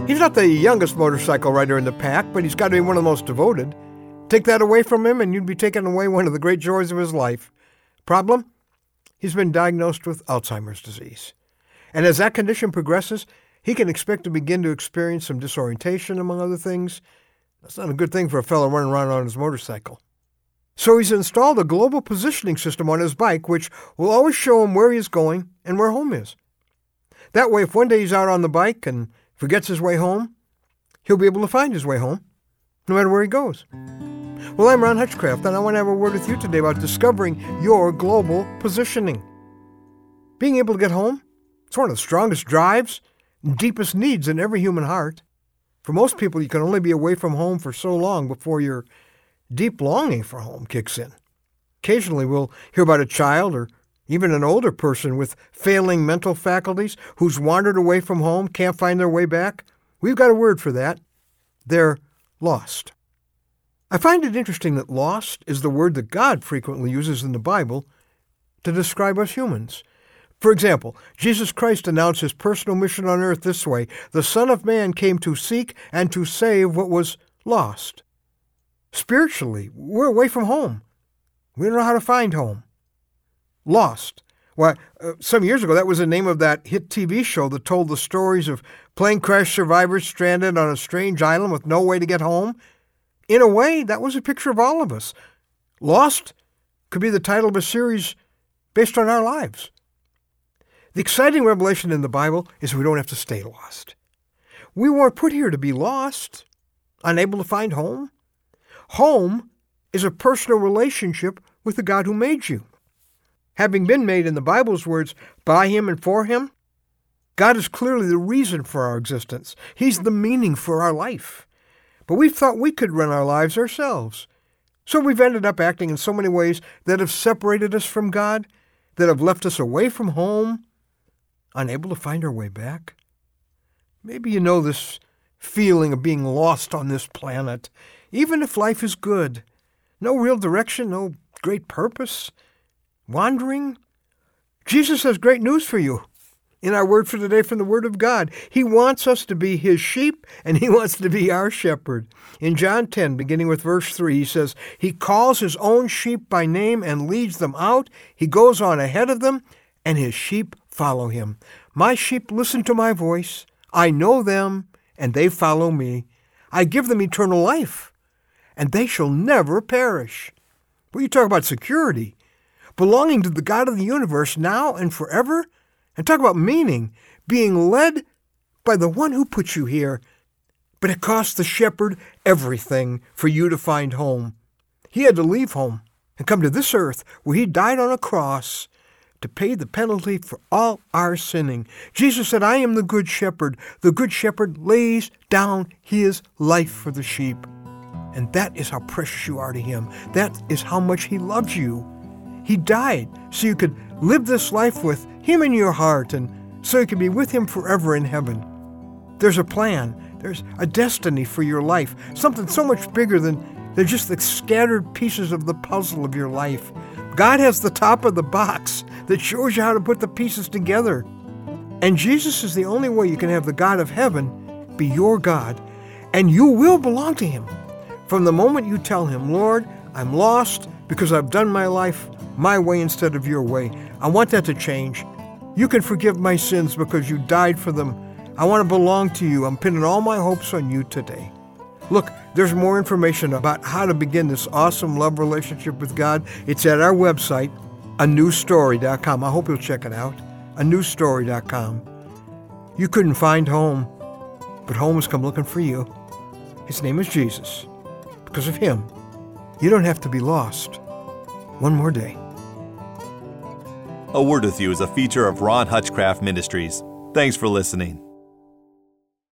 He's not the youngest motorcycle rider in the pack, but he's got to be one of the most devoted. Take that away from him, and you'd be taking away one of the great joys of his life. Problem? He's been diagnosed with Alzheimer's disease. And as that condition progresses, he can expect to begin to experience some disorientation, among other things. That's not a good thing for a fellow running around on his motorcycle. So he's installed a global positioning system on his bike, which will always show him where he's going and where home is. That way, if one day he's out on the bike and forgets his way home, he'll be able to find his way home, no matter where he goes. Well, I'm Ron Hutchcraft, and I want to have a word with you today about discovering your global positioning. Being able to get home, it's one of the strongest drives and deepest needs in every human heart. For most people, you can only be away from home for so long before your deep longing for home kicks in. Occasionally, we'll hear about a child or even an older person with failing mental faculties who's wandered away from home, can't find their way back. We've got a word for that. They're lost. I find it interesting that lost is the word that God frequently uses in the Bible to describe us humans. For example, Jesus Christ announced his personal mission on earth this way: the Son of Man came to seek and to save what was lost. Spiritually, we're away from home. We don't know how to find home. Lost. Well, some years ago, that was the name of that hit TV show that told the stories of plane crash survivors stranded on a strange island with no way to get home. In a way, that was a picture of all of us. Lost could be the title of a series based on our lives. The exciting revelation in the Bible is we don't have to stay lost. We weren't put here to be lost, unable to find home. Home is a personal relationship with the God who made you. Having been made, in the Bible's words, by him and for him, God is clearly the reason for our existence. He's the meaning for our life. But we've thought we could run our lives ourselves. So we've ended up acting in so many ways that have separated us from God, that have left us away from home, unable to find our way back. Maybe you know this feeling of being lost on this planet, even if life is good. No real direction, no great purpose. Wandering. Jesus has great news for you. In our word for today from the Word of God, he wants us to be his sheep, and he wants to be our shepherd. In John 10, beginning with verse 3, he says, he calls his own sheep by name and leads them out. He goes on ahead of them, and his sheep follow him. My sheep listen to my voice. I know them, and they follow me. I give them eternal life, and they shall never perish. Well, you talk about security, belonging to the God of the universe now and forever. And talk about meaning, being led by the one who put you here. But it cost the shepherd everything for you to find home. He had to leave home and come to this earth where he died on a cross to pay the penalty for all our sinning. Jesus said, I am the good shepherd. The good shepherd lays down his life for the sheep. And that is how precious you are to him. That is how much he loves you. He died so you could live this life with him in your heart and so you can be with him forever in heaven. There's a plan. There's a destiny for your life, something so much bigger than just the scattered pieces of the puzzle of your life. God has the top of the box that shows you how to put the pieces together. And Jesus is the only way you can have the God of heaven be your God, and you will belong to him. From the moment you tell him, Lord, I'm lost because I've done my life my way instead of your way. I want that to change. You can forgive my sins because you died for them. I want to belong to you. I'm pinning all my hopes on you today. Look, there's more information about how to begin this awesome love relationship with God. It's at our website, anewstory.com. I hope you'll check it out, anewstory.com. You couldn't find home, but home has come looking for you. His name is Jesus. Because of him, you don't have to be lost one more day. A Word With You is a feature of Ron Hutchcraft Ministries. Thanks for listening.